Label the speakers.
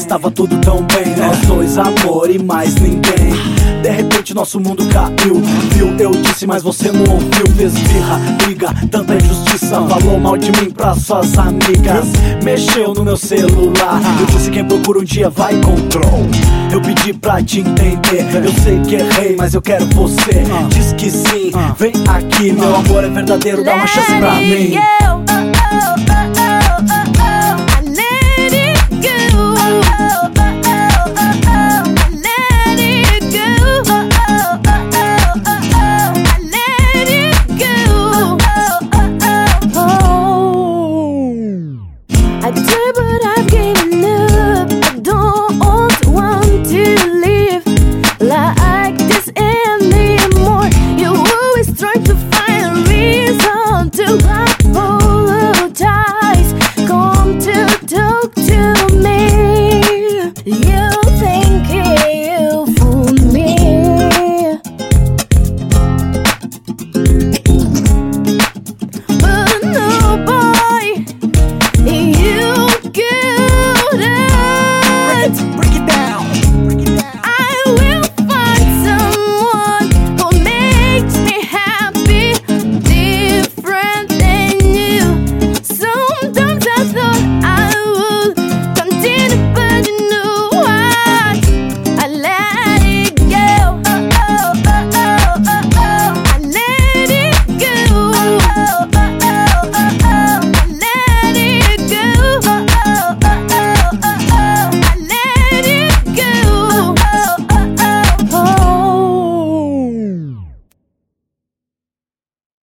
Speaker 1: tava tudo tão bem. Nós dois, amor e mais ninguém. De repente nosso mundo caiu. Viu, eu disse, mas você não ouviu. Fez birra, briga, tanta injustiça. Falou mal de mim pra suas amigas. Mexeu no meu celular. Eu disse, quem procura um dia vai encontrar. Eu pedi pra te entender. Eu sei que errei, mas eu quero você. Diz que sim, vem aqui. Meu amor é verdadeiro, dá uma chance pra mim.
Speaker 2: I do